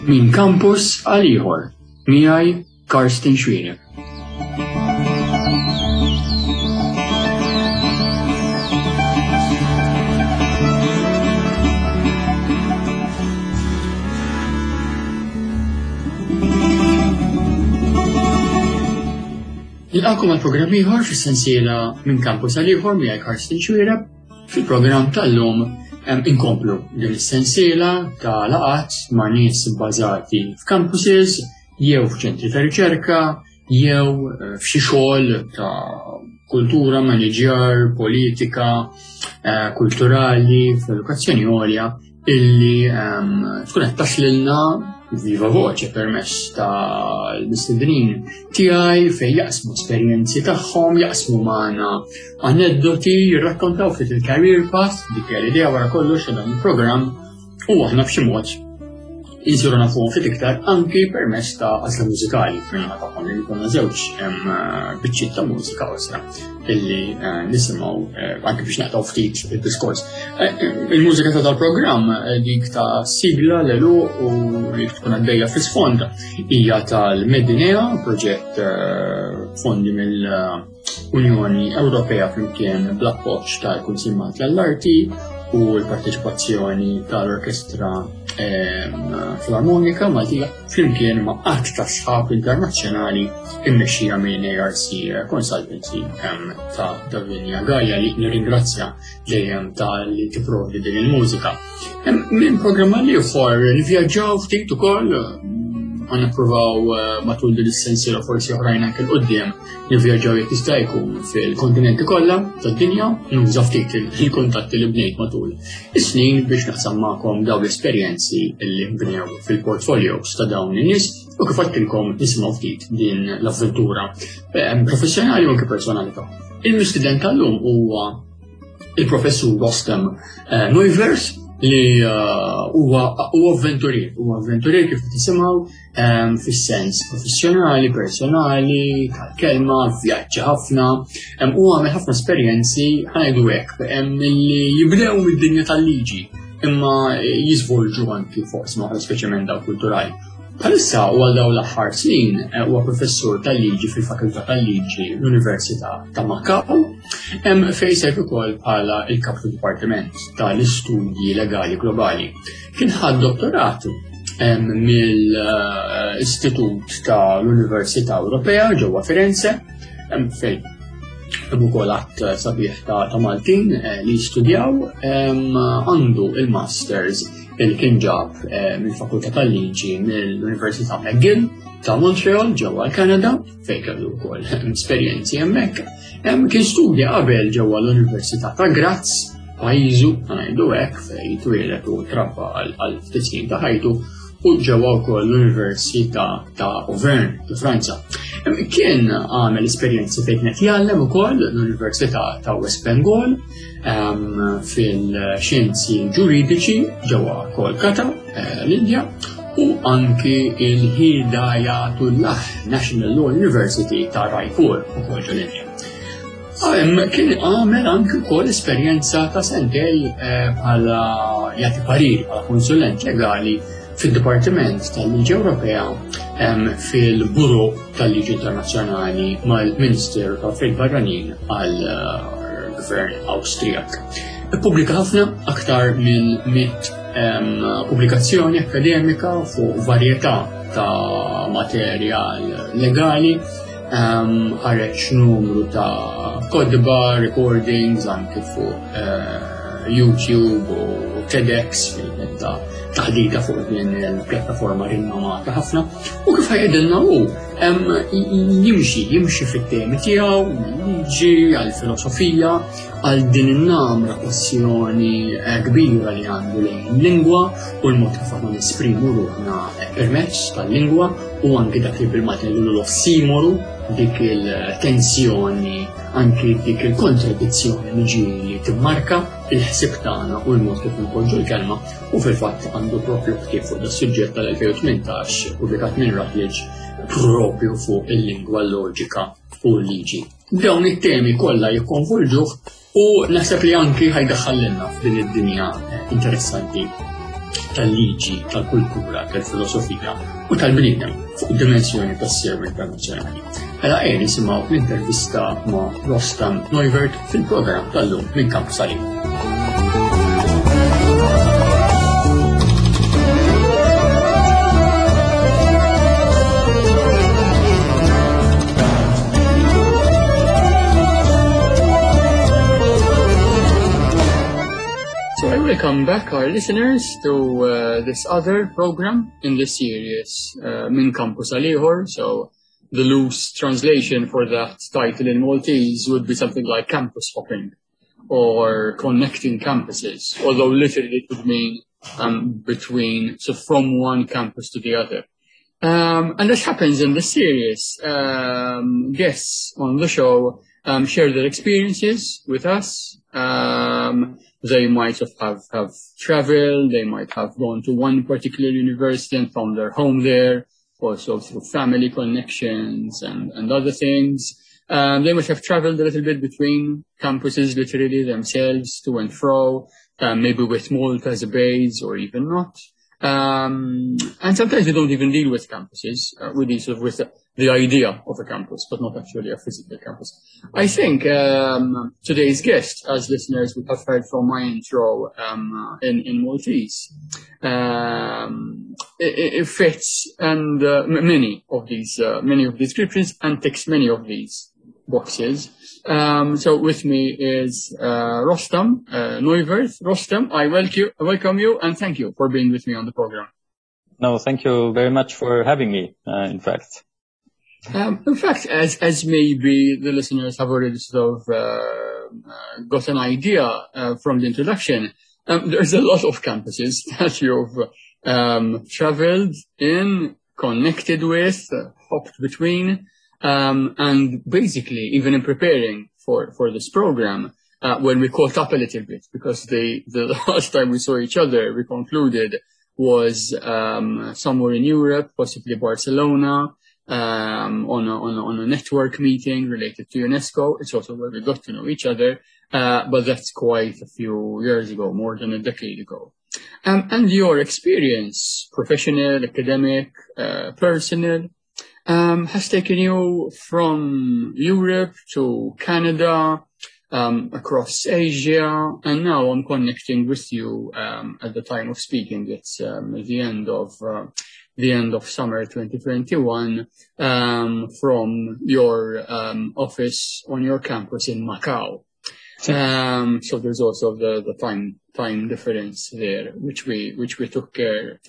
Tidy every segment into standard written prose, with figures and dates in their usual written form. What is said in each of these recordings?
Min campus għal ieħor miegħi Karsten Schwierer. Nilqakom għal programm ieħor fis-sensiela Min campus għal ieħor miegħi Karsten Schwierer. Fil-programm tal-lum inkomplu din is-sensiela ta' laqgħat ma' nies bbażati f'campuses jew f'ċentri ta' riċerka jew f'xi xogħol ta' kultura, maniġjar, politika, kulturali, fl-edukazzjoni għolja illi tkun qed taslilna viva voce permezz tal-mistednin tiegħi fejn jaqsmu esperjenzi tagħhom, jaqsmu magħna aneddoti, jirrakkontaw ftit il-career path, dik l-idea wara kollox ta' dan il-programm u aħna b'xi mod jisiru nafuhom ftit iktar anki permezz ta' għażla mużikali minnaħa tagħhom li jkollna żewġ biċċiet ta' mużika osra illi nisimgħu anke biex naqtaw ftit id-diskors. Il-mużika ta' dal-programm dik ta' sigla l-elu u li tkun għaddejja fis-sfond hija tal-Medinea, proġett fondi mill-Unjoni Ewropea flimkien bl-appoġġ tal-Kunsill tal-Arti u l-parteċipazzjoni tal-Orkestra Filarmonika Maltija flimkien ma' qatt ta' sħab internazzjonali immexxija minn ARC Consultancy ta' Davinja Gaja li nirringrazzja dejjem tal-li tipprovdi din il-mużika. Minn programma li ieħor nivvjaġġaw ftit ukoll nippruvaw matul din is-sensiela forsi oħrajn anke l-qudiem nivvjaġġaw jekk jista' jkun fil-kontinenti kollha tad-dinja, nuża ftit il-kuntatti li bnejt matul is-snin biex naqsam magħkom dawn l-esperjenzi li bnew fil-portfolios ta' dawn in-nies u kif għedtilkom nisimgħu ftit din l-avventura professjonali u anke personali tagħhom. Il-mistudent tal-lum huwa il-professur Rostam Neuvers li huwa avventurier kif tisimgħu fis-sens professjonali, personali, tal-kelma, vjaġġa ħafna, u għamel ħafna esperjenzi ħajdu hekk li jibdew mid-dinja tal-liġi imma jiżvolġu anki fuq oħra speċjalment dawk kulturali. Bħalissa għal dawn l-aħħar snin huwa professur tal-liġi fil-Fakultà tal-Liġi l-Università ta' Macau fejn serv ukoll bħala il-Kap Dipartiment tal-Istudji Legali Globali. Kien ħadd dottoratu mill-Istitut tal-Università Ewropea ġewwa Firenze fejn ukoll għadd sabiħ ta' Maltin li jistudjaw għandu il-Masters il kien ġab mill-Fakultà tal-Liġi mill-Università McGill ta' Montreal ġewwa l-Kanada fejn kellu wkoll esperjenzi hemmhekk. Kien studja qabel ġewwa l-Università ta' Graz pajjiżu ngħidu hekk fejn twieled u trabba għal ftit snin ta' ħajtu u ġewwa wkoll l-Università ta' Auvergne ta' Franza. Kien għamel esperjenzi fejn qed jgħallem ukoll l-Università ta' West Bengal fil-xjenzi ġuridiċi ġewwa Kolkata, l-Indja, u anki il-Hidayatullah National Law University ta' Raipur ukoll ġol-Indja. Kien għamel anki wkoll esperjenza ta' sentej bħala jagħti pariri bħala konsulent legali fil-Dipartiment tal-Liġi Ewropea fil-Buro tal-Liġi Internazzjonali mal-Ministeru tal-Affarijiet Barranin għall-Gvern Awstrijak. Ippubblika ħafna aktar minn 100 pubblikazzjoni akademika fuq varjetà ta' materjal legali, ħareġ numru ta' kodba, recordings anke fuq YouTube u TEDx fil-metta taħdita fuq din il-pjattaforma rinomata ħafna u kif ħajqedilna jimxi fit-temi tiegħu, liġi, għall-filosofija, għal din in-namra passjoni kbira li għandu lejn lingwa u l-mod kif aħna nesprimu ruħna permezz tal-lingwa u anke dak li bil-Maltin l-ossimoru, dik il-tensjoni, anke dik il-kontradizzjoni li ġieli timmarka il-ħsieb tagħna u l-mod kif npoġġu l-kelma u fil-fatt għandu proprju ktieb fuq das-suġġett tal-2018 pubblikat minn Routledge proprju fuq il-lingwa loġika u l-liġi. Dawn it-temi kollha jikkonvolġuh u naħseb li anki ħajdaħħallilna f'din id-dinja interessanti tal-liġi, tal-kultura, tal-filosofija u tal-bniedem fuq id-dimensjoni tas-serv internazzjonali. Mela nisimgħu l-intervista ma' Rostam Neuvert fil-programm tal-lum minn Campus Ali. So I welcome back our listeners to this other program in this series, Min Campus Al-Ieħor. So the loose translation for that title in Maltese would be something like campus hopping or connecting campuses, although literally it would mean so from one campus to the other. And this happens in the series. Guests on the show share their experiences with us. They might have traveled, they might have gone to one particular university and found their home there, also through family connections and other things. They must have traveled a little bit between campuses, literally themselves, to and fro, maybe with Malta as a base or even not. And sometimes we don't even deal with campuses. We deal sort of with the idea of a campus, but not actually a physical campus. I think today's guest, as listeners would have heard from my intro in Maltese, it fits and many of these descriptions and ticks many of these boxes. So with me is Rostam Neuvert. Rostam, I welcome you and thank you for being with me on the program. No, thank you very much for having me, in fact. As maybe the listeners have already sort of got an idea from the introduction, there's a lot of campuses that you've traveled in, connected with, hopped between, and basically even in preparing for this program, when we caught up a little bit, because the last time we saw each other, we concluded was somewhere in Europe, possibly Barcelona, on a network meeting related to UNESCO. It's also where we got to know each other, but that's quite a few years ago, more than a decade ago. And your experience, professional, academic, personal, has taken you from Europe to Canada, across Asia, and now I'm connecting with you at the time of speaking. It's the end of summer 2021, from your office on your campus in Macau. So there's also the time difference there, which we took care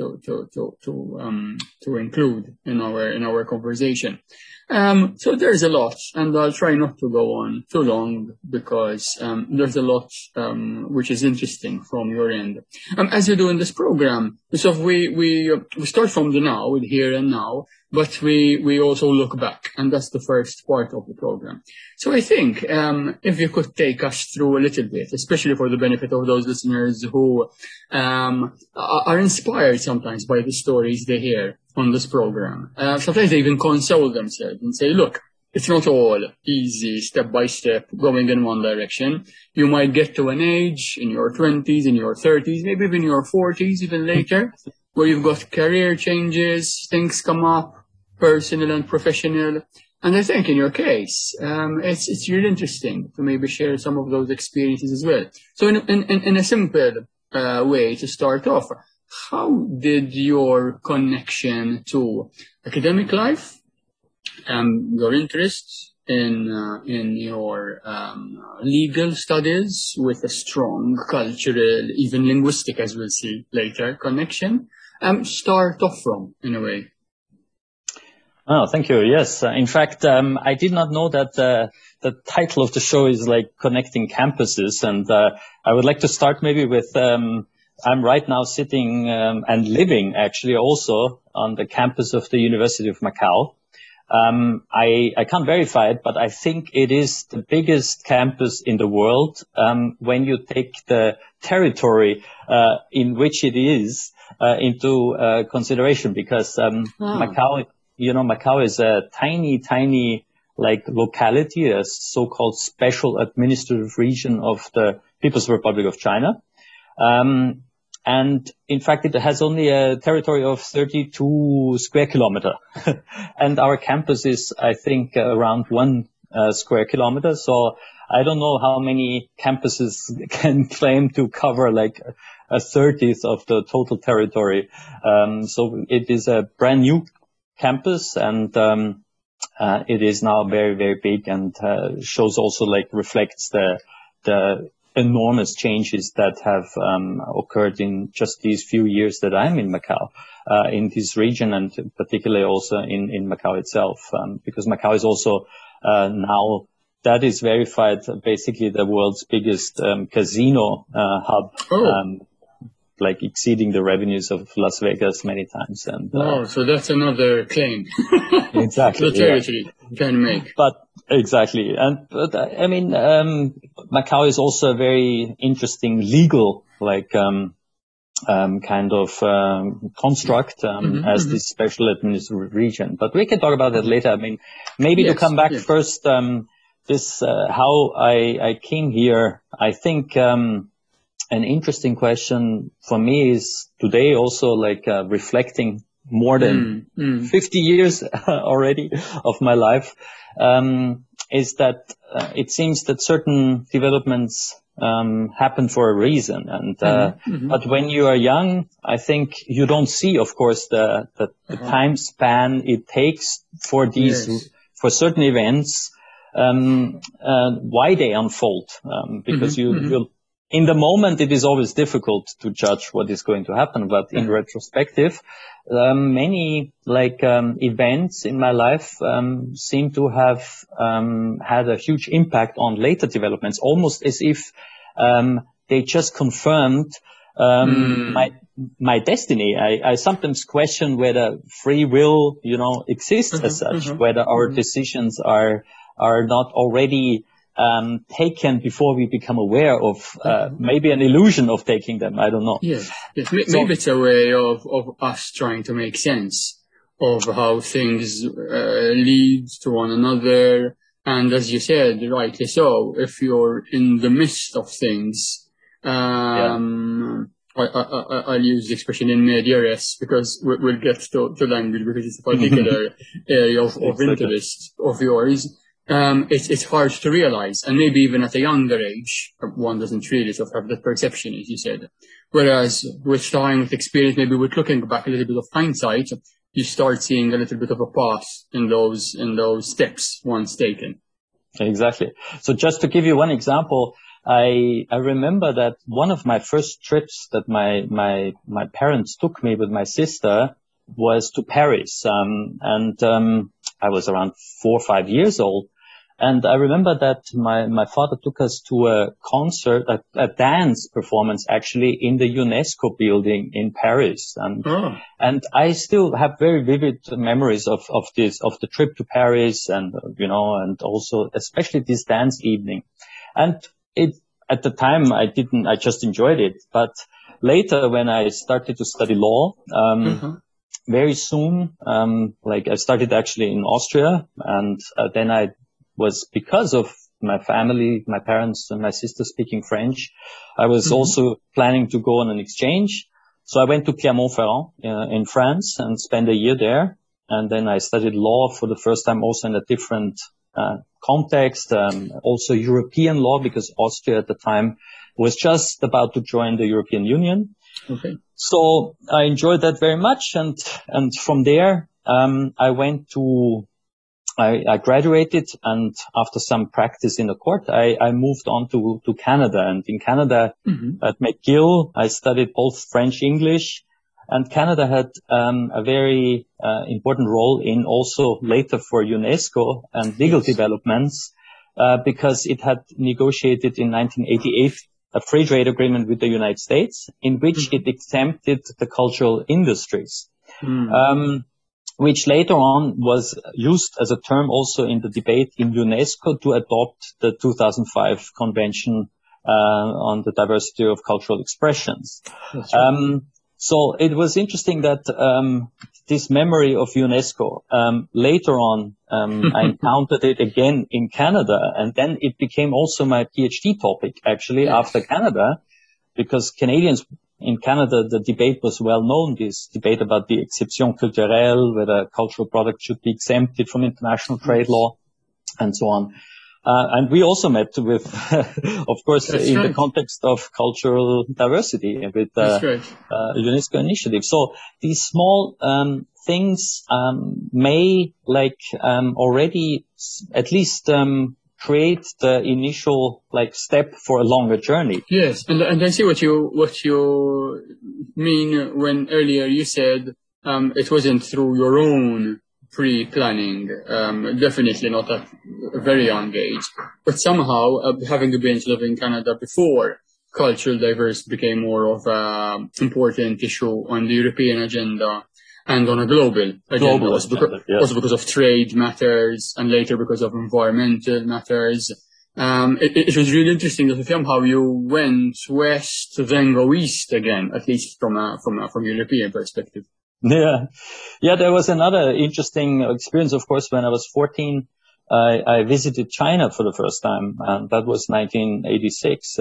to include in our conversation. So there's a lot, and I'll try not to go on too long because there's a lot which is interesting from your end. As you do in this program, so we start from the now, with here and now, but we also look back, and that's the first part of the program. So I think if you could take us through a little bit, especially for the benefit of those listeners who are inspired sometimes by the stories they hear on this program. Sometimes they even console themselves and say, look, it's not all easy, step by step, going in one direction. You might get to an age in your 20s, in your 30s, maybe even your 40s, even later, where you've got career changes, things come up, personal and professional. And I think in your case, it's really interesting to maybe share some of those experiences as well. So in a simple way to start off, how did your connection to academic life, your interest in your legal studies with a strong cultural, even linguistic, as we'll see later, connection, start off from, in a way? Oh, thank you. Yes. In fact, I did not know that the title of the show is like Connecting Campuses. And I would like to start maybe with, I'm right now sitting and living actually also on the campus of the University of Macau. I can't verify it, but I think it is the biggest campus in the world when you take the territory in which it is into consideration, because Macau, Macau is a tiny like locality, a so-called special administrative region of the People's Republic of China. and in fact, it has only a territory of 32 square kilometer. And our campus is, I think, around 1 square kilometer. So I don't know how many campuses can claim to cover like a 30th of the total territory. So it is a brand new campus, and it is now very, very big, and shows also like reflects the enormous changes that have occurred in just these few years that I'm in Macau, in this region, and particularly also in Macau itself, because Macau is also now, that is verified, basically the world's biggest casino hub. Like exceeding the revenues of Las Vegas many times. And so that's another claim. Exactly. The territory can make. But exactly. But I mean, Macau is also a very interesting legal, like, kind of construct as this special administrative region. But we can talk about that later. I mean, maybe to come back first, this how I came here. I think an interesting question for me is today also like reflecting more than 50 years already of my life, is that it seems that certain developments happen for a reason. And but when you are young, I think you don't see, of course, the time span it takes for these for certain events, why they unfold, because you in the moment, it is always difficult to judge what is going to happen. But in retrospective, many like events in my life seem to have had a huge impact on later developments, almost as if they just confirmed my destiny. I sometimes question whether free will, exists as such, whether our decisions are not already taken before we become aware of maybe an illusion of taking them. I don't know. Yes. Maybe it's a way of us trying to make sense of how things lead to one another. And as you said, rightly so, if you're in the midst of things, I'll use the expression in media res, because we'll get to language, because it's a particular area of interest of yours. It's hard to realize, and maybe even at a younger age, one doesn't really sort of have that perception, as you said. Whereas with time, with experience, maybe with looking back, a little bit of hindsight, you start seeing a little bit of a path in those steps once taken. Exactly. So just to give you one example, I remember that one of my first trips that my parents took me with my sister was to Paris, and I was around 4 or 5 years old. And I remember that my father took us to a concert, a dance performance actually in the UNESCO building in Paris. And I still have very vivid memories of the trip to Paris, and, and also especially this dance evening. And at the time I just enjoyed it. But later when I started to study law, very soon, like I started actually in Austria, and then I was, because of my family, my parents and my sister speaking French, I was also planning to go on an exchange. So I went to Clermont-Ferrand in France and spent a year there. And then I studied law for the first time, also in a different context, also European law, because Austria at the time was just about to join the European Union. Okay. So I enjoyed that very much. And from there, I graduated, and after some practice in the court, I moved on to Canada. And in Canada, at McGill, I studied both French, English, and Canada had a very important role in also later for UNESCO and legal developments, because it had negotiated in 1988 a free trade agreement with the United States, in which it exempted the cultural industries. Which later on was used as a term also in the debate in UNESCO to adopt the 2005 Convention on the Diversity of Cultural Expressions. Right. So it was interesting that this memory of UNESCO, later on, I encountered it again in Canada, and then it became also my PhD topic, actually, after Canada, because Canadians in Canada, the debate was well known, this debate about the exception culturelle, whether cultural products should be exempted from international trade law and so on. And we also met with, of course, the context of cultural diversity with UNESCO initiative. So these small things may already at least create the initial step for a longer journey. Yes, and I see what you mean when earlier you said it wasn't through your own pre-planning, definitely not at a very young age, but somehow having been to live in Canada before cultural diversity became more of an important issue on the European agenda and on a global agenda, also because of trade matters and later because of environmental matters. It was really interesting to see how you went west to then go east again, at least from European perspective. Yeah. There was another interesting experience, of course, when I was 14. I visited China for the first time, and that was 1986.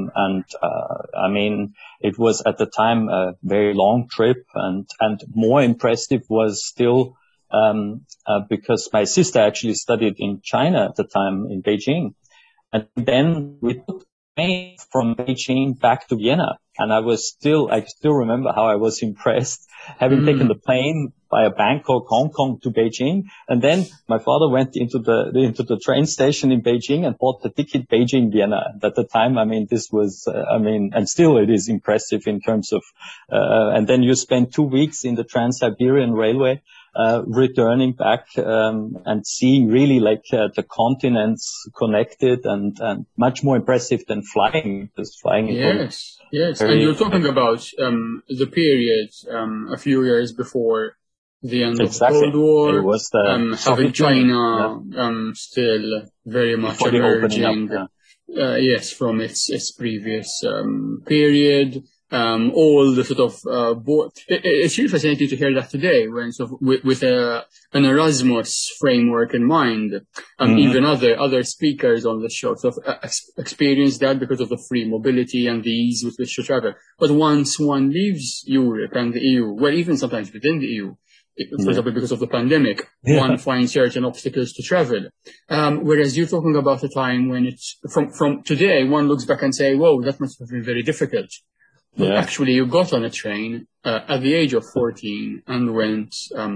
I mean, it was at the time a very long trip, and more impressive was still, because my sister actually studied in China at the time in Beijing. And then we took the train from Beijing back to Vienna. And I still remember how I was impressed having taken the plane via Bangkok, Hong Kong to Beijing. And then my father went into the train station in Beijing and bought the ticket Beijing, Vienna. At the time, I mean, this was, and still it is impressive in terms of, and then you spend 2 weeks in the Trans-Siberian Railway, returning back, and seeing really the continents connected and much more impressive than flying. Just flying. Yes. And you're talking about the period a few years before the end of the Cold War. It was having China still very much emerging. Yes, from its previous period. All the sort of it's really fascinating to hear that today, when sort of with an Erasmus framework in mind. Even other speakers on the show sort of experience that because of the free mobility and the ease with which to travel. But once one leaves Europe and the EU, well, even sometimes within the EU, for example, because of the pandemic, one finds certain obstacles to travel. Whereas you're talking about a time when it's from today, one looks back and say, "Whoa, that must have been very difficult." But actually, you got on a train at the age of 14 and went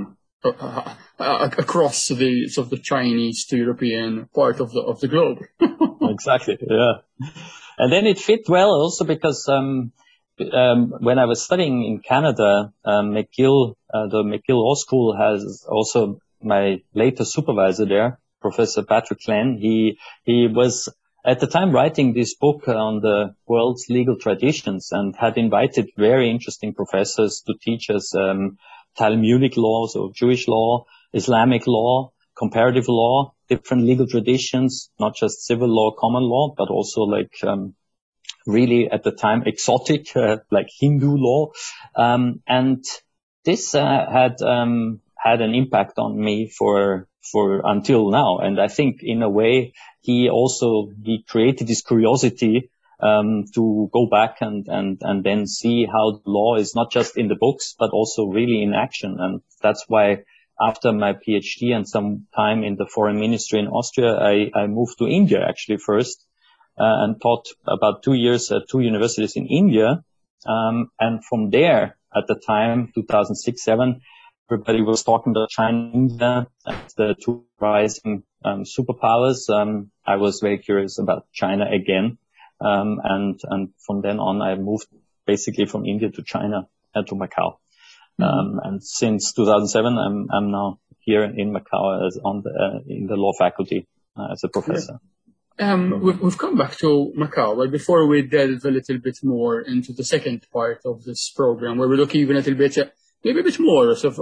across the sort of the Chinese to European part of the globe. Exactly. Yeah, and then it fit well also because when I was studying in Canada, McGill, the McGill Law School has also my later supervisor there, Professor Patrick Glenn. He was at the time writing this book on the world's legal traditions and had invited very interesting professors to teach us Talmudic law, so Jewish law, Islamic law, comparative law, different legal traditions, not just civil law, common law, but also really at the time exotic, like Hindu law. And this had an impact on me for until now. And I think in a way, he created this curiosity, to go back and then see how the law is not just in the books, but also really in action. And that's why after my PhD and some time in the foreign ministry in Austria, I moved to India actually first, and taught about 2 years at 2 universities in India. And from there, at the time, 2006-07, everybody was talking about China and India as the two rising superpowers. I was very curious about China again. And from then on, I moved basically from India to China and to Macau. And since 2007, I'm now here in Macau in the law faculty as a professor. We've come back to Macau, but before we delve a little bit more into the second part of this program, where we look even a little bit, maybe a bit more sort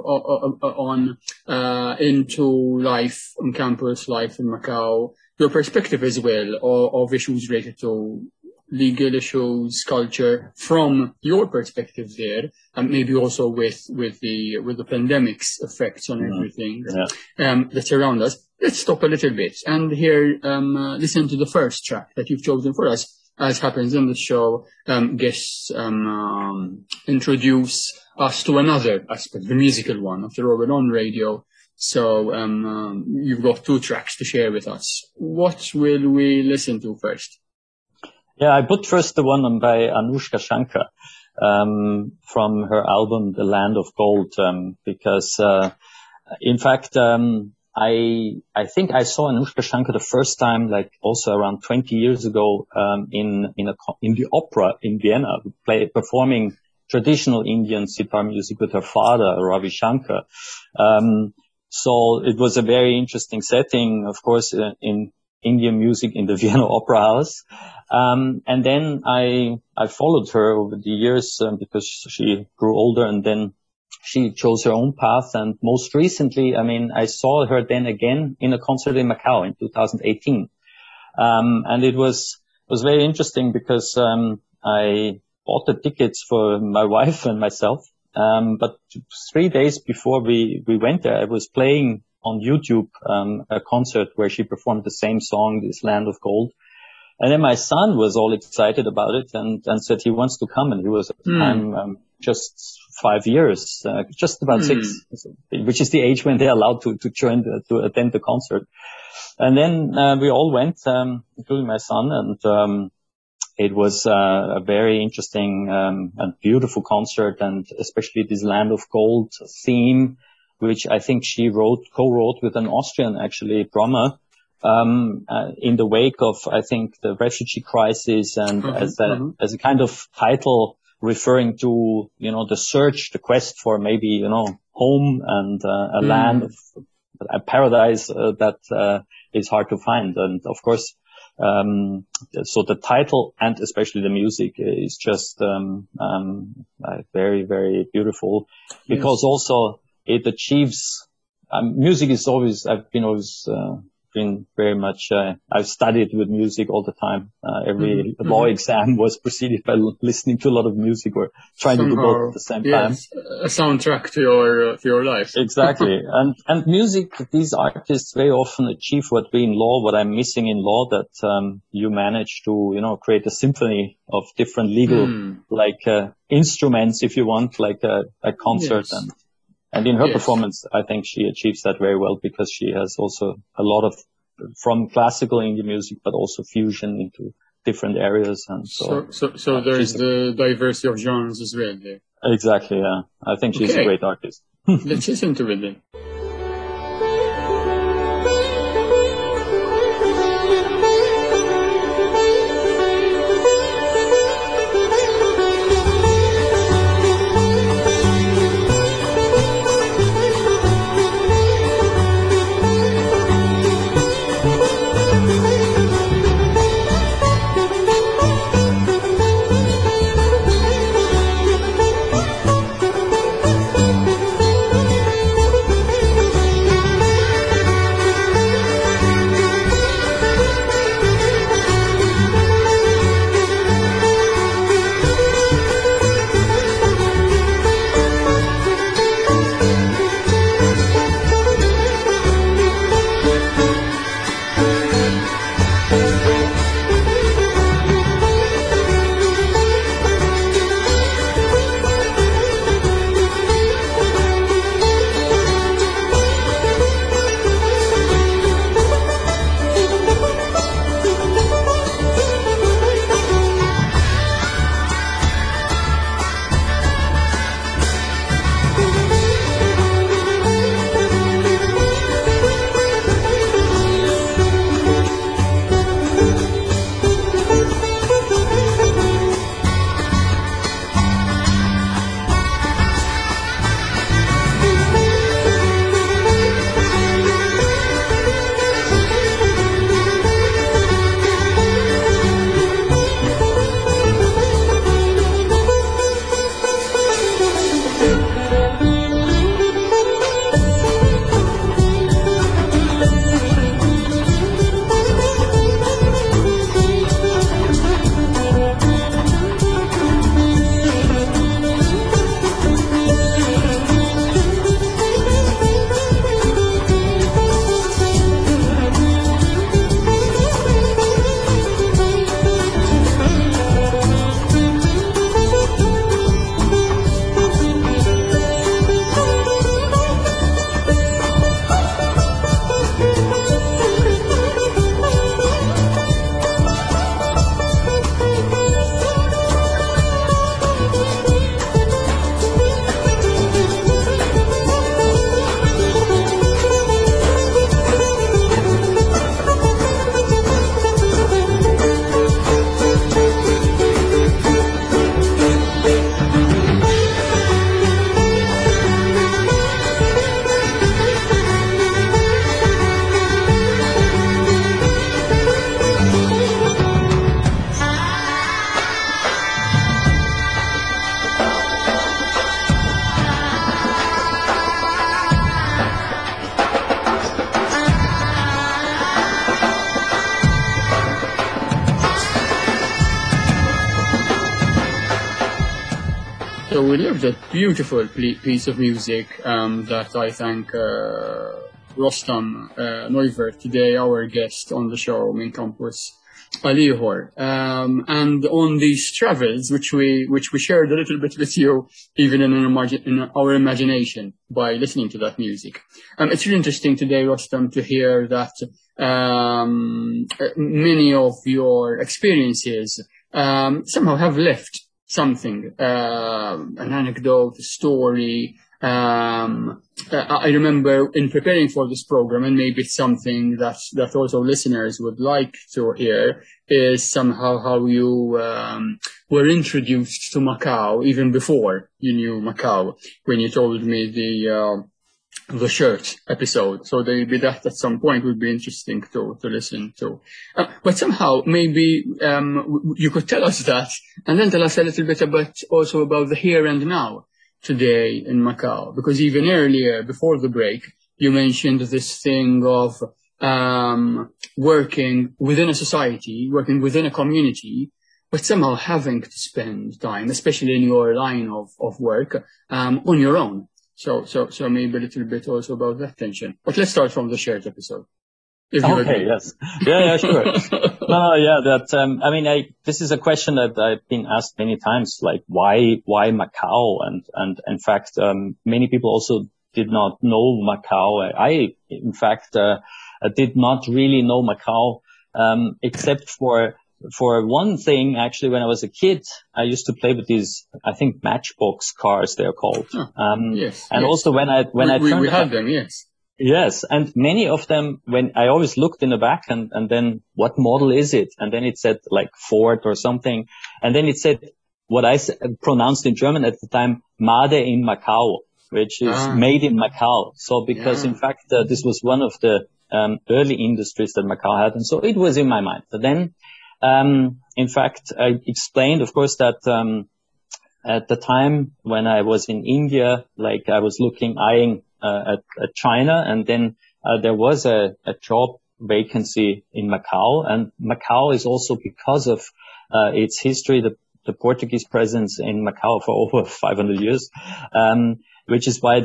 of into life on campus, life in Macau, your perspective as well of issues related to legal issues, culture, from your perspective there, and maybe also with the pandemic's effects on everything that's around us. Let's stop a little bit and here listen to the first track that you've chosen for us, as happens in the show, guests introduce us to another aspect, the musical one. After all, we're on radio, so you've got 2 tracks to share with us. What will we listen to first? Yeah, I put first the one by Anushka Shankar from her album The Land of Gold, because in fact I think I saw Anushka Shankar the first time, like also around 20 years ago, in the opera in Vienna, performing traditional Indian sitar music with her father, Ravi Shankar. So it was a very interesting setting, of course, in Indian music in the Vienna Opera House. And then I followed her over the years, because she grew older, and then she chose her own path. And most recently, I mean, I saw her then again in a concert in Macau in 2018. And it was very interesting because, I bought the tickets for my wife and myself. But 3 days before we went there, I was playing on YouTube, a concert where she performed the same song, This Land of Gold. And then my son was all excited about it and said he wants to come. And he was at the time, just 5 years, just about 6, which is the age when they're allowed to join, to attend the concert. And then, we all went, including my son, and, it was a very interesting and beautiful concert, and especially this Land of Gold theme, which I think she co-wrote with an Austrian, actually, drummer, in the wake of, I think, the refugee crisis, and as a kind of title referring to, the search, the quest for maybe, home and a land of a paradise that is hard to find. And of course, so the title and especially the music is just very, very beautiful, because also it achieves, music is always, I've been very much, I've studied with music all the time. Every law exam was preceded by listening to a lot of music or trying to do both at the same time. A soundtrack to your life. Exactly. And music, these artists very often achieve what I'm missing in law, that, you manage to, create a symphony of different legal, instruments, if you want, like a concert. Yes. And in her performance, I think she achieves that very well, because she has also a lot of, from classical Indian music, but also fusion into different areas. And so there's the diversity of genres as well there. Exactly, yeah. I think she's a great artist. Let's listen to it then. we love that beautiful piece of music that I thank Rostam Neuvert, today our guest on the show, Min Campus Al-Ieħor. And on these travels, which we shared a little bit with you, even in our imagination, by listening to that music. It's really interesting today, Rostam, to hear that many of your experiences somehow have left something, an anecdote, a story. I remember in preparing for this program, and maybe it's something that also listeners would like to hear, is somehow how you were introduced to Macau even before you knew Macau, when you told me the shirt episode. So maybe that at some point would be interesting to listen to. But somehow maybe you could tell us that, and then tell us a little bit also about the here and now today in Macau, because even earlier, before the break, you mentioned this thing of working within a society, working within a community, but somehow having to spend time, especially in your line of work, on your own. So maybe a little bit also about that tension. But let's start from the shared episode. Okay, yes. Yeah, sure. This is a question that I've been asked many times, like why Macau? And in fact, many people also did not know Macau. I in fact, did not really know Macau, except for one thing. Actually, when I was a kid, I used to play with these, I think, Matchbox cars, they're called. Yes. And yes. also when I turned, we had them, yes. Yes, and many of them, when I always looked in the back and then what model is it? And then it said like Ford or something. And then it said what I pronounced in German at the time, Made in Macau, which is made in Macau. So because in fact, this was one of the early industries that Macau had. And so it was in my mind. But then, in fact, I explained, of course, that at the time when I was in India, like I was eyeing at China, and then there was a job vacancy in Macau, and Macau is also, because of its history, the Portuguese presence in Macau for over 500 years, which is why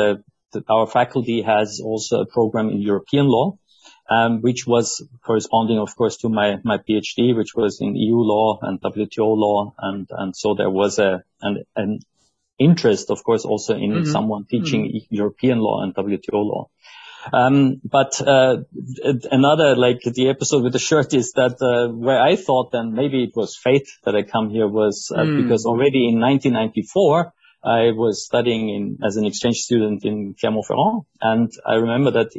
our faculty has also a program in European law, which was corresponding, of course, to my PhD, which was in EU law and WTO law, and so there was an interest, of course, also in someone teaching European law and WTO law. But another, like the episode with the shirt, is that where I thought then maybe it was fate that I come here was because already in 1994, I was studying as an exchange student in Clermont-Ferrand. And I remember that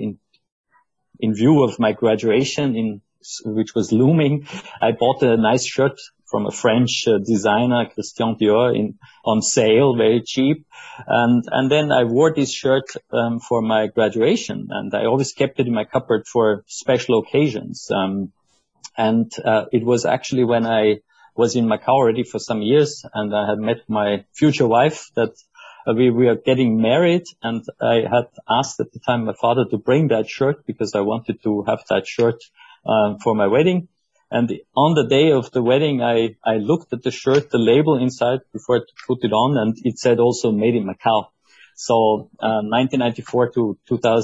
in view of my graduation, which was looming, I bought a nice shirt from a French designer, Christian Dior, on sale, very cheap. And then I wore this shirt for my graduation, and I always kept it in my cupboard for special occasions. And it was actually when I was in Macau already for some years, and I had met my future wife that we were getting married, and I had asked at the time my father to bring that shirt because I wanted to have that shirt for my wedding. And on the day of the wedding, I looked at the shirt, the label inside, before to put it on, and it said also made in Macau. So 1994 to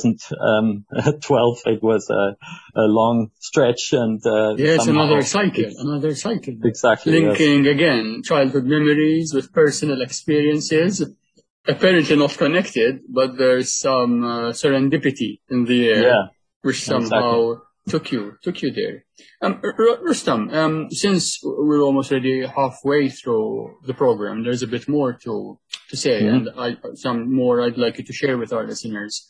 2012, it was a long stretch, and yes, another cycle. Exactly. Linking again childhood memories with personal experiences, apparently not connected, but there's some serendipity in the air, which somehow took you there. Rustam, since we're almost already halfway through the program, there's a bit more to say, and some more I'd like you to share with our listeners.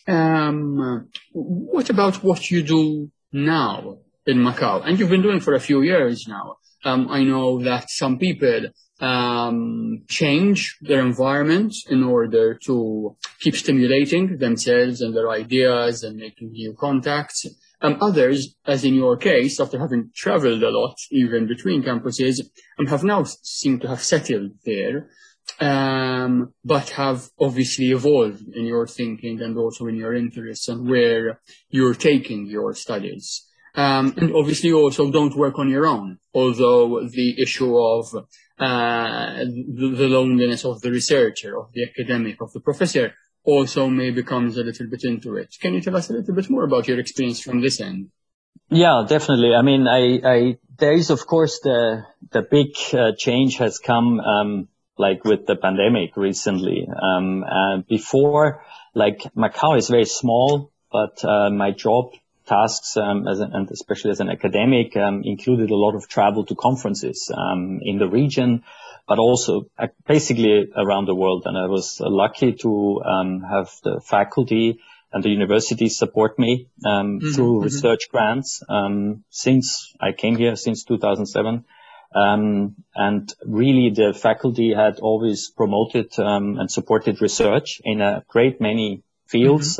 What about what you do now in Macau? And you've been doing for a few years now. I know that some people change their environment in order to keep stimulating themselves and their ideas and making new contacts. Others, as in your case, after having traveled a lot, even between campuses, have now seemed to have settled there, but have obviously evolved in your thinking and also in your interests and where you're taking your studies. And obviously also don't work on your own, although the issue of the loneliness of the researcher, of the academic, of the professor also maybe comes a little bit into it. Can you tell us a little bit more about your experience from this end? Yeah, definitely. I mean, there is, of course, the big change has come, like with the pandemic recently. And before, like Macau is very small, but my job tasks, and especially as an academic, included a lot of travel to conferences in the region, but also basically around the world. And I was lucky to have the faculty and the university support me through research grants since I came here, since 2007. And really the faculty had always promoted and supported research in a great many fields.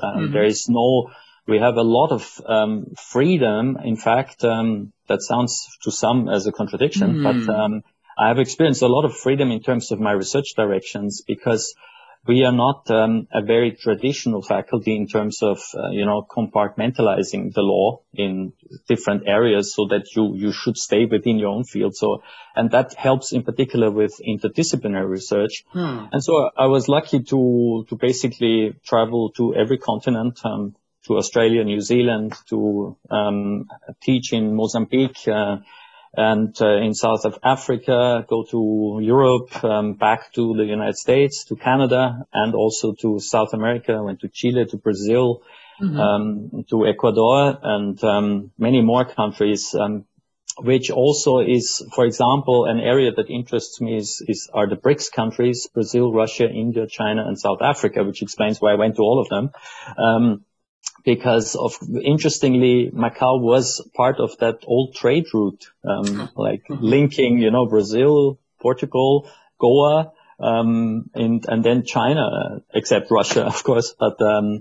We have a lot of freedom. In fact, that sounds to some as a contradiction, but I have experienced a lot of freedom in terms of my research directions, because we are not a very traditional faculty in terms of, compartmentalizing the law in different areas so that you should stay within your own field. So, and that helps in particular with interdisciplinary research. And so I was lucky to basically travel to every continent, to Australia, New Zealand, to teach in Mozambique, and in South of Africa, go to Europe, back to the United States, to Canada, and also to South America. Went to Chile, to Brazil, to Ecuador, and many more countries, which also is, for example, an area that interests me are the BRICS countries: Brazil, Russia, India, China, and South Africa, which explains why I went to all of them. Because interestingly, Macau was part of that old trade route, linking, Brazil, Portugal, Goa, and then China, except Russia, of course. But,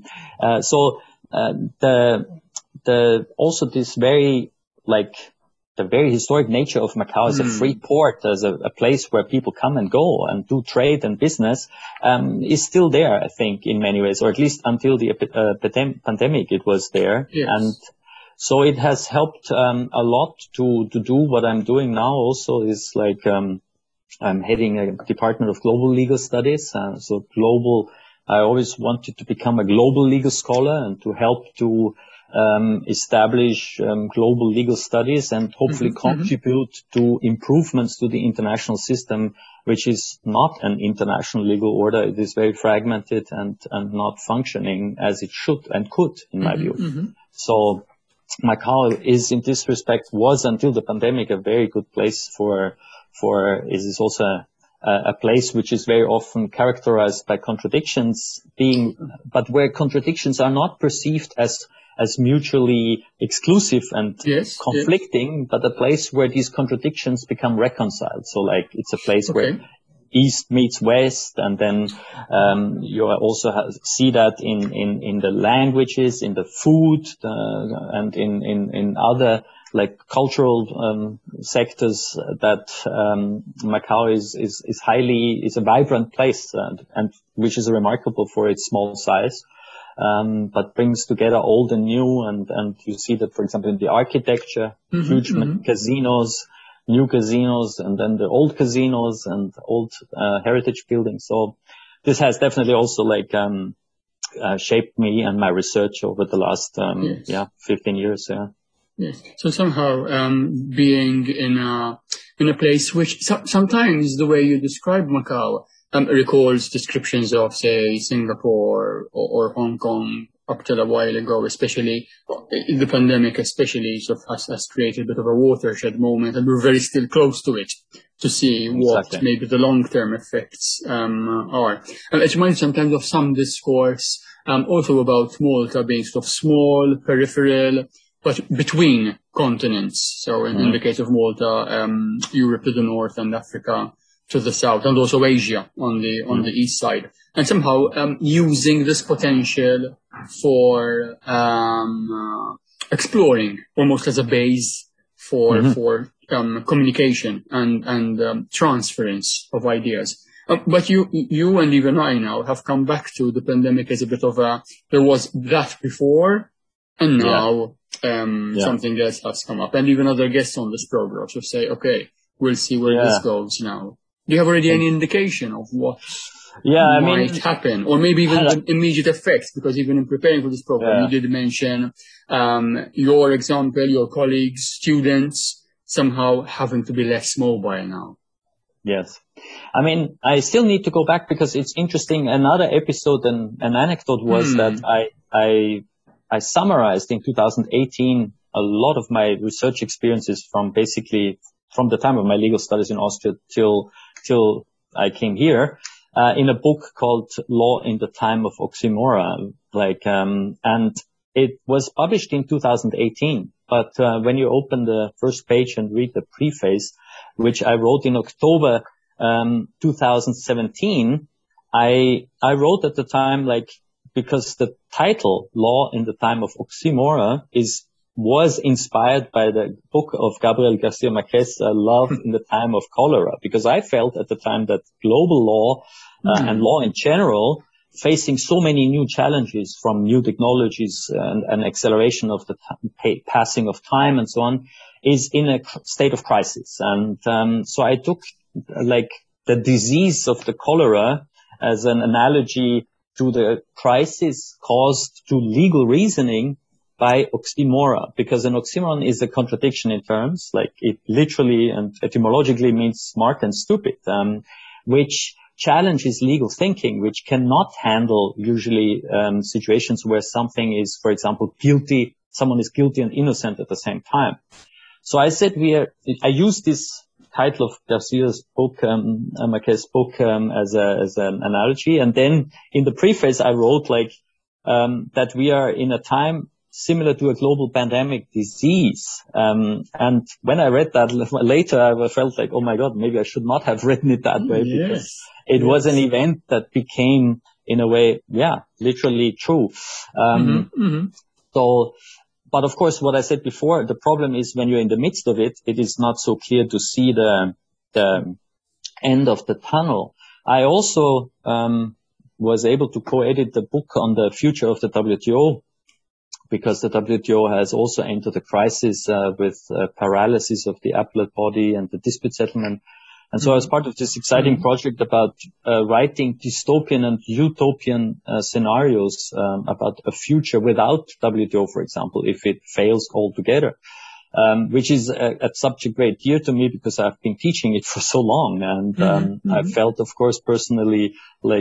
also this very, the very historic nature of Macau as a free port, as a place where people come and go and do trade and business, is still there, I think, in many ways, or at least until the pandemic, it was there. Yes. And so it has helped a lot to do what I'm doing now. Also is I'm heading a department of global legal studies. I always wanted to become a global legal scholar and to help to establish global legal studies and hopefully contribute to improvements to the international system, which is not an international legal order. It is very fragmented and not functioning as it should and could, in my view. So Macau is, in this respect, was until the pandemic a very good place it is also a place which is very often characterized by contradictions, but where contradictions are not perceived as mutually exclusive and conflicting, but a place where these contradictions become reconciled. So it's a place where East meets West, and then you also see that in the languages, in the food, and in other cultural sectors, that Macau is a vibrant place, and which is remarkable for its small size. But brings together old and new, and you see that, for example, in the architecture, huge casinos, new casinos, and then the old casinos and old heritage buildings. So this has definitely also shaped me and my research over the last 15 years. Yeah. Yes. So somehow being in a place which sometimes the way you describe Macau recalls descriptions of, say, Singapore or Hong Kong up till a while ago, especially the pandemic, especially sort of has created a bit of a watershed moment, and we're very still close to it to see what maybe the long-term effects are. It reminds me sometimes of some discourse also about Malta being sort of small, peripheral, but between continents. So in the case of Malta, Europe to the north and Africa to the south, and also Asia on the east side, and somehow using this potential for exploring almost as a base for communication and transference of ideas. But you and even I now have come back to the pandemic as a bit of there was that before, and now something else has come up, and even other guests on this program should say, okay, we'll see where this goes now. Do you have already any indication of what might happen, or maybe even the immediate effects? Because even in preparing for this program, you did mention your example, your colleagues, students somehow having to be less mobile now. Yes. I mean, I still need to go back because it's interesting. Another episode and an anecdote was that I summarized in 2018 a lot of my research experiences from the time of my legal studies in Austria till I came here, in a book called Law in the Time of Oxymora, and it was published in 2018. But when you open the first page and read the preface, which I wrote in October 2017, I wrote at the time, because the title Law in the Time of Oxymora was inspired by the book of Gabriel Garcia Marquez, Love in the Time of Cholera, because I felt at the time that global law and law in general, facing so many new challenges from new technologies and acceleration of the passing of time and so on, is in a state of crisis. And so I took the disease of the cholera as an analogy to the crisis caused to legal reasoning by oxymora, because an oxymoron is a contradiction in terms, it literally and etymologically means smart and stupid, which challenges legal thinking, which cannot handle usually situations where something is, for example, guilty, someone is guilty and innocent at the same time. So I said I used this title of Garcia's book, Marquez's book, as an analogy, and then in the preface I wrote that we are in a time similar to a global pandemic disease. And when I read that later, I felt like, oh my God, maybe I should not have written it that way, because it was an event that became, in a way, literally true. So, but of course, what I said before, the problem is when you're in the midst of it, it is not so clear to see the end of the tunnel. I also was able to co-edit the book on the future of the WTO, because the WTO has also entered a crisis with paralysis of the appellate body and the dispute settlement. And so I was part of this exciting project about writing dystopian and utopian scenarios about a future without WTO, for example, if it fails altogether. Which is a subject very dear to me because I've been teaching it for so long. And I felt, of course, personally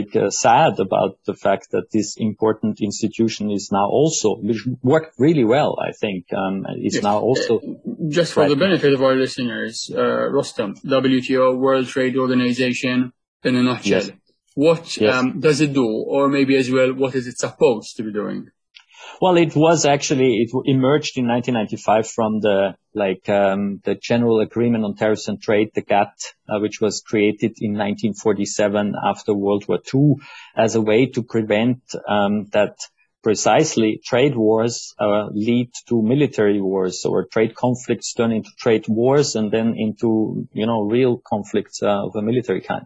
sad about the fact that this important institution is now also, which worked really well, I think, is now also. Just for the benefit of our listeners, Rostam, WTO, World Trade Organization, in a nutshell. Yes. What does it do? Or maybe as well, what is it supposed to be doing? Well, it emerged in 1995 from the General Agreement on Tariffs and Trade, the GATT, which was created in 1947 after World War II as a way to prevent that precisely trade wars lead to military wars, or trade conflicts turn into trade wars and then into, real conflicts of a military kind.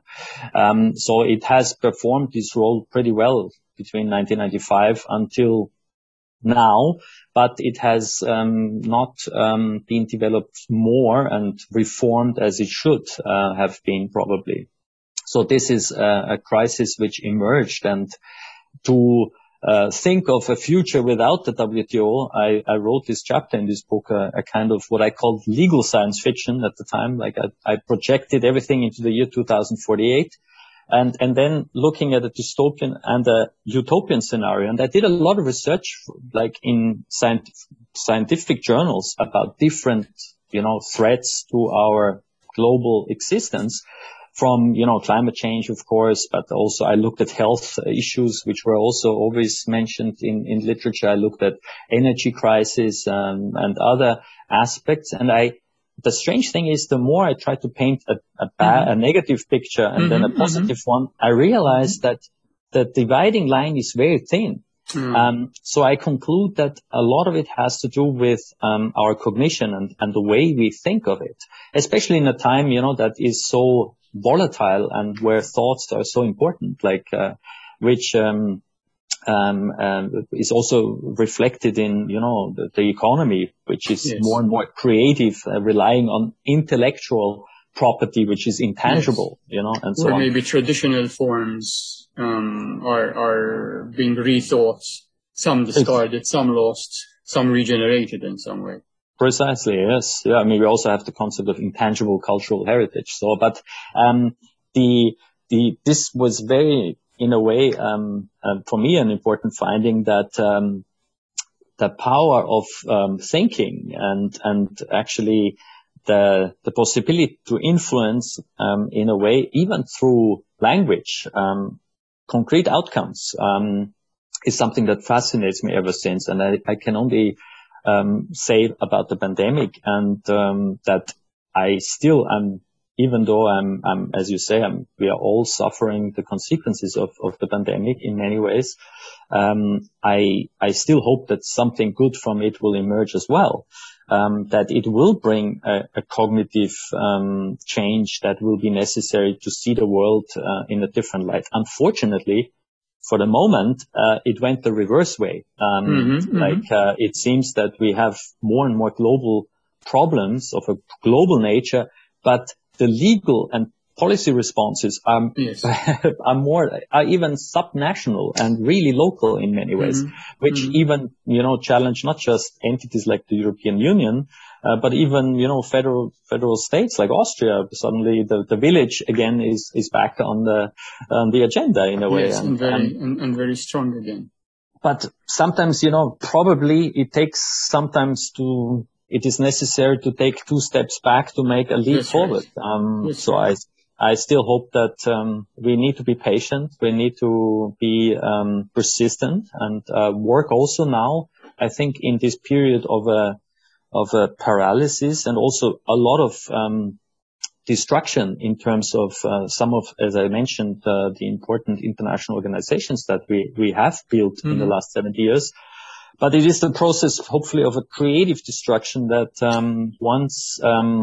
So it has performed this role pretty well between 1995 until now, but it has not been developed more and reformed as it should have been, probably. So this is a crisis which emerged, and to think of a future without the WTO, I wrote this chapter in this book, a kind of what I called legal science fiction at the time. I projected everything into the year 2048. And then looking at a dystopian and a utopian scenario. And I did a lot of research, in scientific journals about different, threats to our global existence, from, climate change, of course, but also I looked at health issues, which were also always mentioned in literature. I looked at energy crisis, and other aspects. And the strange thing is, the more I try to paint a negative picture and then a positive one, I realize that the dividing line is very thin. So I conclude that a lot of it has to do with our cognition and the way we think of it, especially in a time, that is so volatile and where thoughts are so important, which is also reflected in, the economy, which is more and more creative, relying on intellectual property which is intangible, and so on. Or maybe traditional forms are being rethought, some discarded, some lost, some regenerated in some way. Precisely, yes. Yeah, I mean, we also have the concept of intangible cultural heritage. So, but this was very, in a way, for me, an important finding that the power of thinking and actually the possibility to influence in a way, even through language, concrete outcomes, is something that fascinates me ever since. And I can only say about the pandemic and that I still am, even though I'm as you say, we are all suffering the consequences of the pandemic in many ways. I still hope that something good from it will emerge as well. That it will bring a cognitive change that will be necessary to see the world in a different light. Unfortunately, for the moment, it went the reverse way. It seems that we have more and more global problems of a global nature, but the legal and policy responses are even subnational and really local in many ways, which even, challenge not just entities like the European Union, but even, federal states like Austria. Suddenly the village again is back on the agenda in a way. Yes, and very strong again. But sometimes, probably it is necessary to take 2 steps back to make a leap forward. So I still hope that we need to be patient. We need to be persistent and work also now, I think, in this period of a paralysis and also a lot of destruction in terms of some of, as I mentioned, the important international organizations that we have built in the last 70 years. But it is the process, hopefully, of a creative destruction that once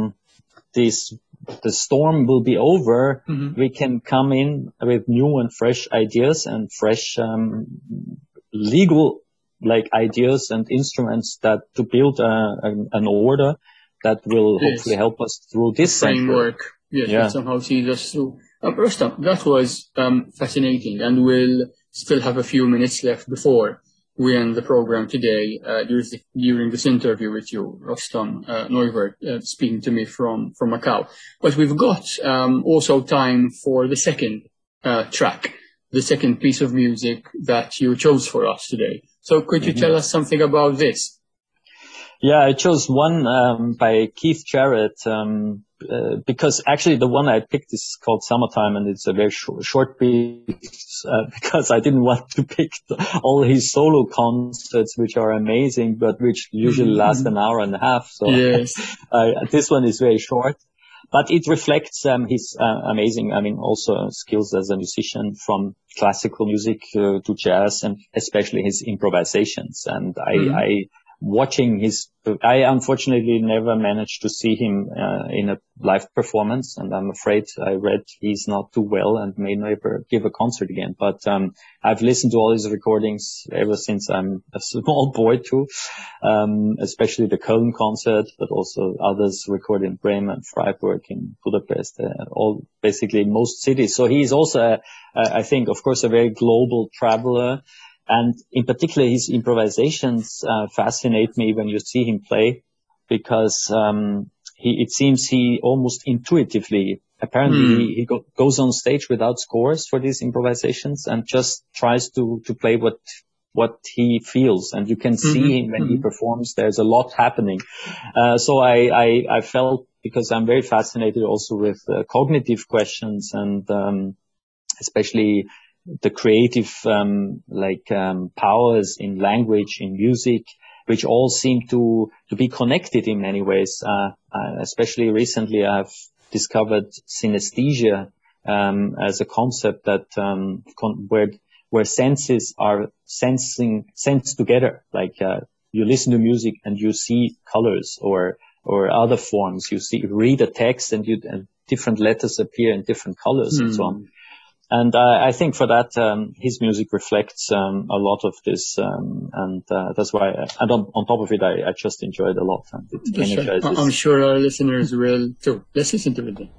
the storm will be over, we can come in with new and fresh ideas and fresh legal ideas and instruments that to build an order that will hopefully help us through this framework. That somehow sees us through. Rustam, that was fascinating, and we'll still have a few minutes left before we end the program today. During this interview with you, Rustam Neuwirth, speaking to me from Macau. But we've got also time for the second track, the second piece of music that you chose for us today. So could you tell us something about this? Yeah, I chose one by Keith Jarrett because actually the one I picked is called Summertime, and it's a very short piece because I didn't want to pick all his solo concerts, which are amazing, but which usually last an hour and a half. So this one is very short. But it reflects his amazing, also skills as a musician, from classical music to jazz, and especially his improvisations. And I unfortunately never managed to see him in a live performance, and I'm afraid I read he's not too well and may never give a concert again. But I've listened to all his recordings ever since I'm a small boy too, especially the Köln concert, but also others recorded in Bremen, Freiburg, in Budapest, all basically most cities. So he's also, I think, of course, a very global traveler. And in particular, his improvisations fascinate me when you see him play, because it seems he almost intuitively, apparently he goes on stage without scores for these improvisations and just tries to play what he feels. And you can see him when he performs, there's a lot happening. So I felt, because I'm very fascinated also with cognitive questions and especially the creative powers in language, in music, which all seem to be connected in many ways. Especially recently, I've discovered synesthesia as a concept that where senses are sensed together. You listen to music and you see colors or other forms. You read a text and different letters appear in different colors and so on. And I think for that, his music reflects a lot of this, and that's why. And on top of it, I just enjoyed a lot, and it energizes. I'm sure our listeners will too. Let's listen to it then.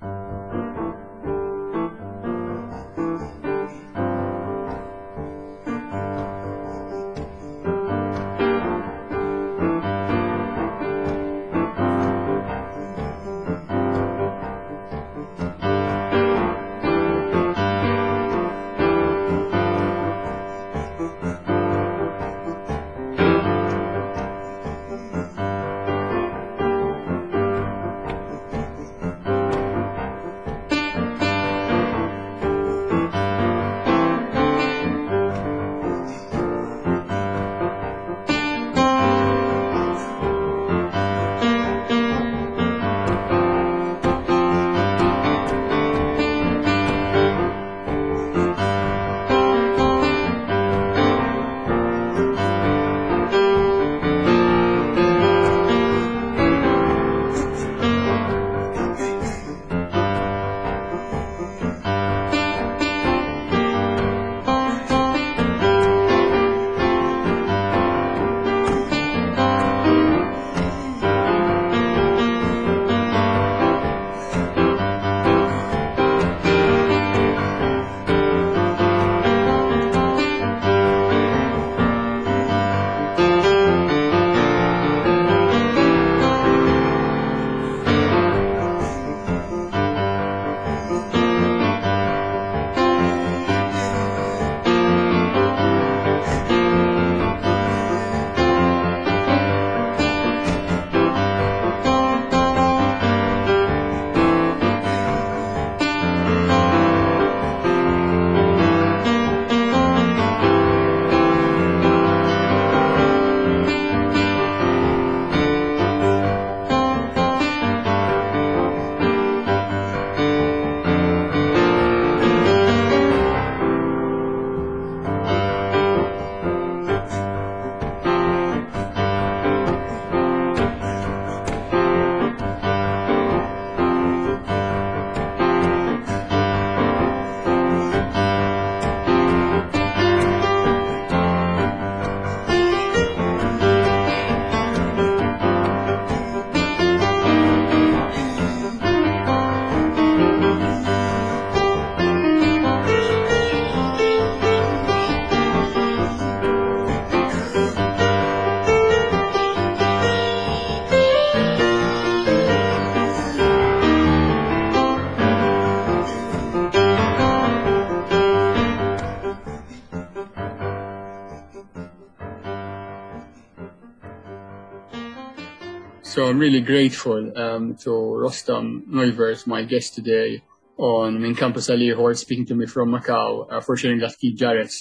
So I'm really grateful to Rostam Neuvers, my guest today on Min Campus Al Ieħor, speaking to me from Macau, for sharing that Keith Jarrett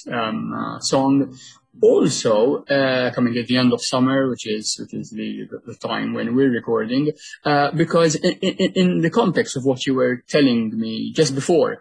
song. Also, coming at the end of summer, which is the time when we're recording, because in the context of what you were telling me just before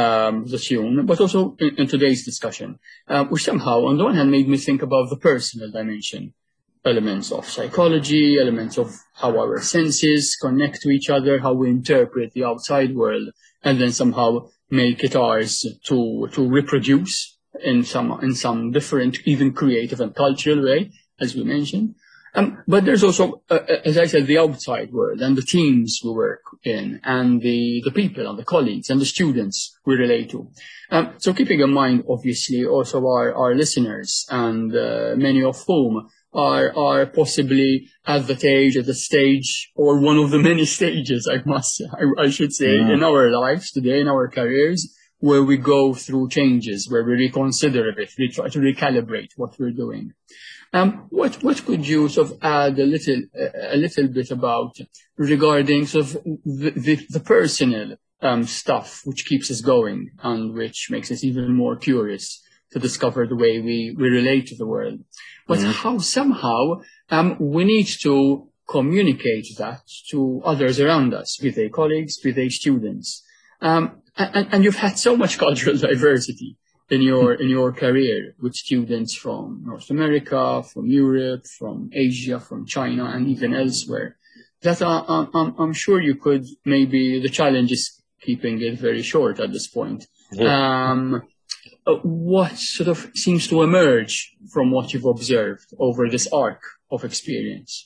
the tune, but also in today's discussion, which somehow, on the one hand, made me think about the personal dimension. Elements of psychology, elements of how our senses connect to each other, how we interpret the outside world, and then somehow make it ours to reproduce in some different, even creative and cultural way, as we mentioned. But there's also, as I said, the outside world and the teams we work in, and the people and the colleagues and the students we relate to. So keeping in mind, obviously, also our listeners, and many of whom are possibly at the stage, or one of the many stages, I should say, in our lives today, in our careers, where we go through changes, where we reconsider a bit, we try to recalibrate what we're doing. What could you sort of add a little bit about regarding sort of the personal stuff which keeps us going and which makes us even more curious to discover the way we relate to the world, but how somehow we need to communicate that to others around us, be they colleagues, be they students, and you've had so much cultural diversity in your career, with students from North America, from Europe, from Asia, from China, and even elsewhere, that I'm sure you could, maybe the challenge is keeping it very short at this point, What sort of seems to emerge from what you've observed over this arc of experience?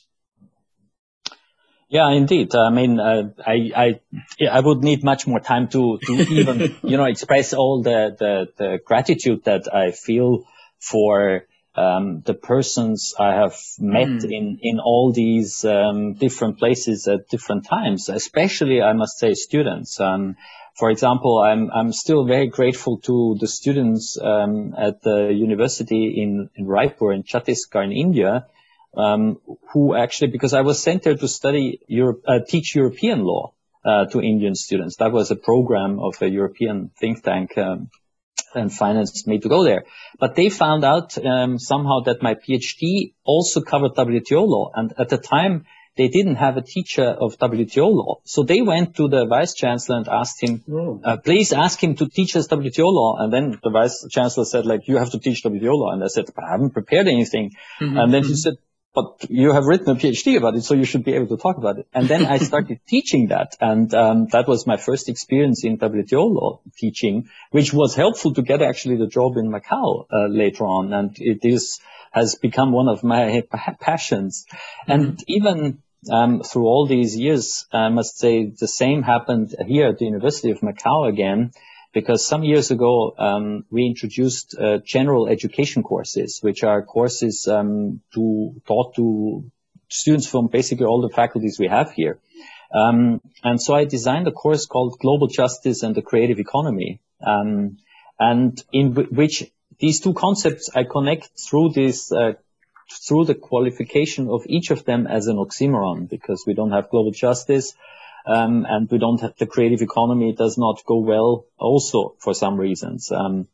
Yeah, indeed. I mean, I would need much more time to even, express all the gratitude that I feel for the persons I have met in all these different places at different times, especially, I must say, students. For example, I'm still very grateful to the students at the university in Raipur in Chhattisgarh in India, who actually, because I was sent there to study teach European law to Indian students. That was a program of a European think tank and financed me to go there. But they found out somehow that my PhD also covered WTO law. And at the time, they didn't have a teacher of WTO law. So they went to the vice chancellor and asked him, please ask him to teach us WTO law. And then the vice chancellor said, you have to teach WTO law. And I said, but I haven't prepared anything. And then he said, but you have written a PhD about it, so you should be able to talk about it. And then I started teaching that. And that was my first experience in WTO law teaching, which was helpful to get actually the job in Macau later on. And has become one of my passions. And even through all these years, I must say the same happened here at the University of Macau again, because some years ago, we introduced general education courses, which are courses taught to students from basically all the faculties we have here. And so I designed a course called Global Justice and the Creative Economy, and in which these two concepts I connect through through the qualification of each of them as an oxymoron, because we don't have global justice. And we don't have the creative economy. It does not go well also for some reasons. And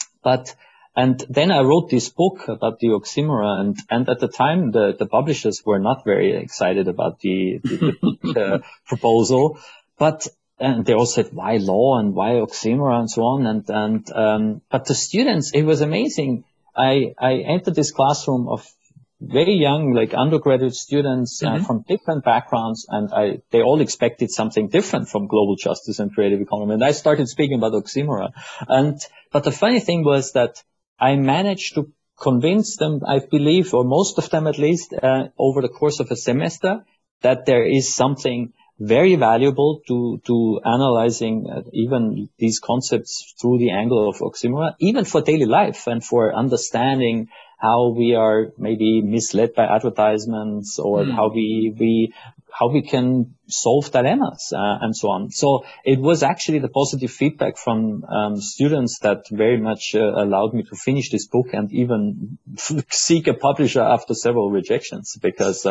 then I wrote this book about the oxymoron, and at the time the publishers were not very excited about the proposal, and they all said, why law and why oxymoron and so on. But the students, it was amazing. I entered this classroom of very young, like undergraduate students from different backgrounds, and they all expected something different from global justice and creative economy. And I started speaking about oxymoron. But the funny thing was that I managed to convince them, I believe, or most of them at least, over the course of a semester, that there is something very valuable to analyzing even these concepts through the angle of oxymoron, even for daily life and for understanding how we are maybe misled by advertisements, or how we can solve dilemmas and so on. So it was actually the positive feedback from students that very much allowed me to finish this book and even seek a publisher after several rejections, because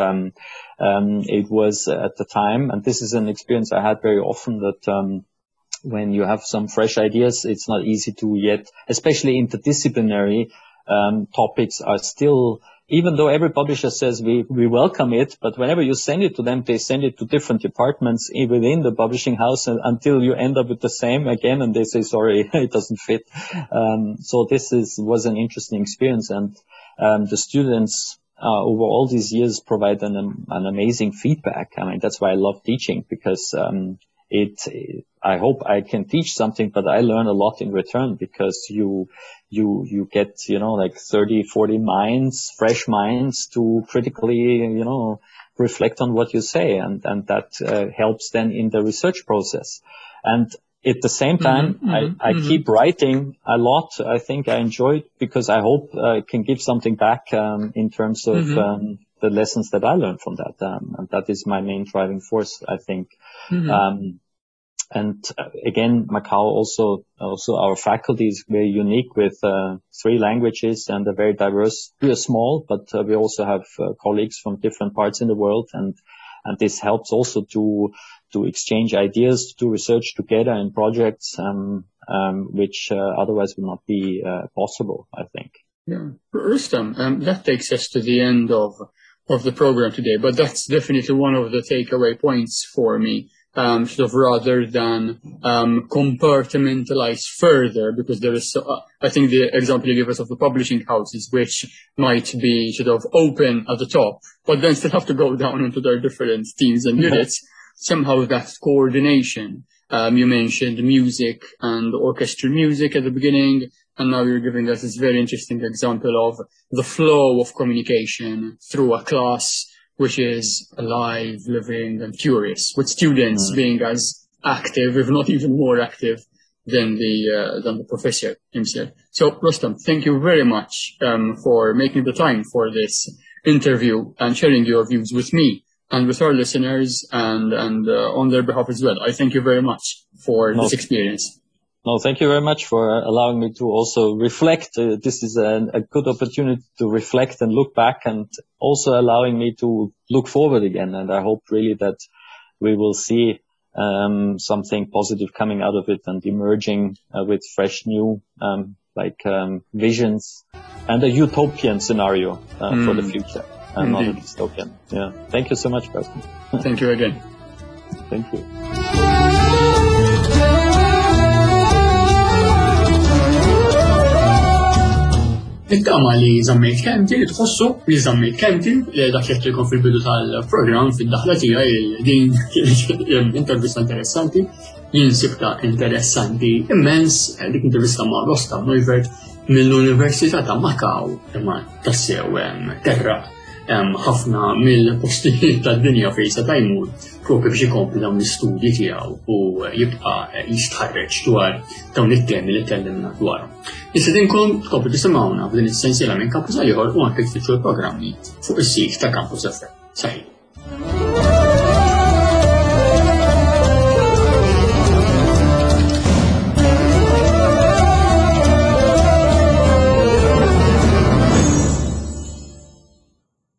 it was at the time, and this is an experience I had very often, that when you have some fresh ideas, it's not easy to yet, especially interdisciplinary topics are still, even though every publisher says we welcome it, but whenever you send it to them, they send it to different departments within the publishing house until you end up with the same again, and they say, sorry, it doesn't fit. So this was an interesting experience, and the students over all these years provide an amazing feedback. I mean, that's why I love teaching, because I hope I can teach something, but I learn a lot in return, because you get, like 30, 40 fresh minds to critically, reflect on what you say. And that helps then in the research process. And at the same time, I keep writing a lot. I think I enjoy it because I hope I can give something back, in terms of, the lessons that I learned from that. And that is my main driving force, I think. And again, Macau also our faculty is very unique with 3 languages and a very diverse. We are small, but we also have colleagues from different parts in the world, and this helps also to exchange ideas, to do research together in projects, which otherwise would not be possible, I think. Yeah, Rustam, that takes us to the end of the program today, but that's definitely one of the takeaway points for me. Sort of rather than compartmentalize further, because there is, I think the example you give us of the publishing houses, which might be sort of open at the top, but then still have to go down into their different teams and units, somehow that coordination You mentioned music and orchestral music at the beginning, and now you're giving us this very interesting example of the flow of communication through a class which is alive, living, and curious, with students being as active, if not even more active, than the professor himself. So, Rustam, thank you very much for making the time for this interview and sharing your views with me and with our listeners and on their behalf as well. I thank you very much for this experience. No, thank you very much for allowing me to also reflect. This is a good opportunity to reflect and look back, and also allowing me to look forward again. And I hope really that we will see something positive coming out of it and emerging with fresh new visions and a utopian scenario for the future, and not a dystopian. Yeah. Thank you so much, Preston. Thank you again. Thank you. Nittama li zammejt kemti, li tħossu li zammejt kemti, li dak li jkun fil-bidu tal-program, fil-daħla tiegħi din kienet intervista interessanti, jinsibta interessanti immens, dik intervista ma' Rustam Neuwirth mill-Università ta' Macau, imma tassew terra ħafna mill-postijiet tad-dinja fejn seta' jmur propri biex ikompli dawn l-istudji tiegħu u jibqa' jistħarreġ dwar dawn it-temi li tkellimna dwarhom. Issa dinkom tkomplu tisimgħuna f'din is-sensiela minn Campus ieħor u anke tfittxu l-programmi fuq is-sit ta' Campus FM. Saħħit.